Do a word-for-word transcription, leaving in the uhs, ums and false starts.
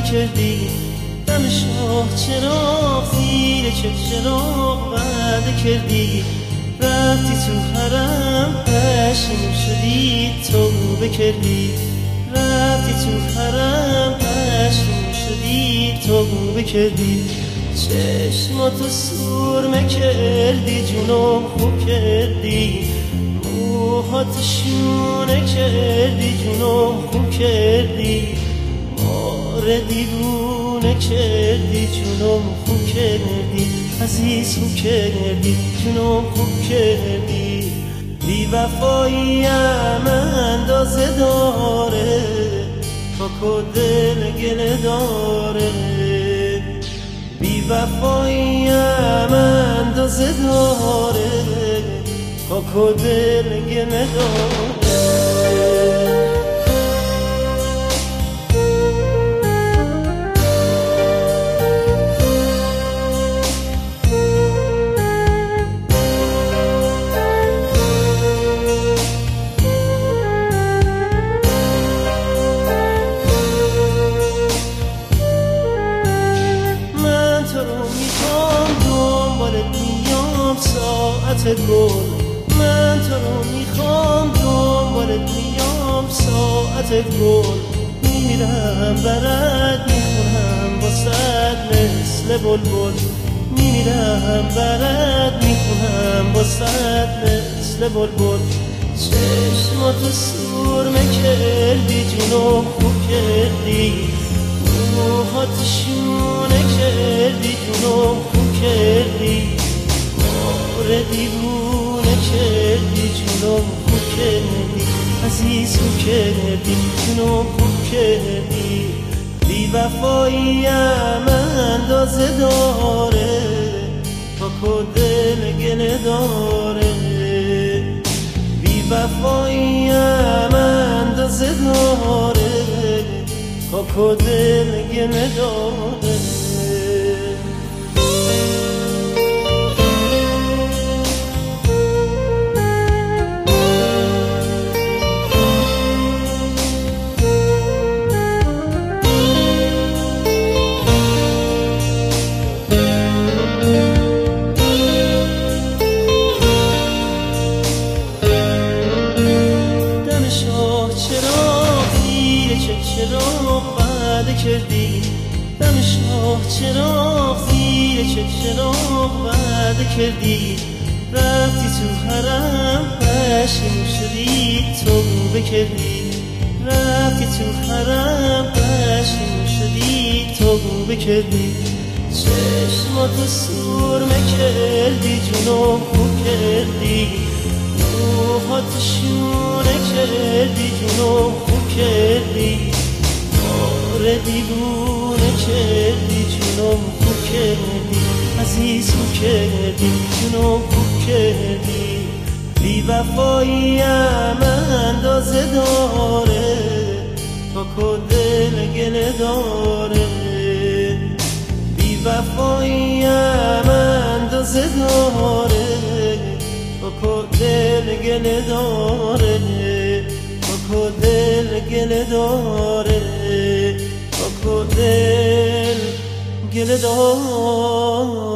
کردی، دم شاه چراغ زیر چه چراغ وعده کردی، رفتی تو حرم پشیمون شدی توبه کردی، رفتی تو حرم پشیمون شدی توبه کردی، چشماتو سرمه کردی جونم خوب کردی، موهات شونه کردی جونم خوب کردی، ماره دیوونه کردی جونم خوب کردی، عزیز خوب کردی جونم خوب کردی، بی وفاییم اندازه داره تا دل گله داره، بی وفاییم اندازه داره تا دل گله داره. ساعت گل من تو رو میخوام، دنبالت میام ساعت گل، میمیرم برات میخونم واسد مثل بلبل، میمیرم برات میخونم واسد مثل بلبل، چشماتو سرمه کردی جونم خوب کردی، موهات شونه کردی جونم خوب کردی، ماره دیوونه کردی جونم خوب کردی، عزیز خوب کردی جونم خوب کردی، بی وفاییم اندازه داره تا دل گله داره، بی وفاییم اندازه داره تا دل گله داره. چراغ وعده کردی، دم شاه چراغ زیر چه چراغ وعده کردی، رفتی تو حرم پشیمون شدی توبه کردی، رفتی تو حرم پشیمون شدی توبه کردی، چشماتو سرمه کردی جونم خوب کردی، موهات شونه کردی جونم خوب کردی، ماره دیوونه کردی جونم خوب کردی، عزیز خوب کردی جونم خوب کردی، بی وفاییم اندازه داره تا دل گله داره، بی وفاییم اندازه داره تا دل گله داره، تا دل گله داره، تا دل گله داره.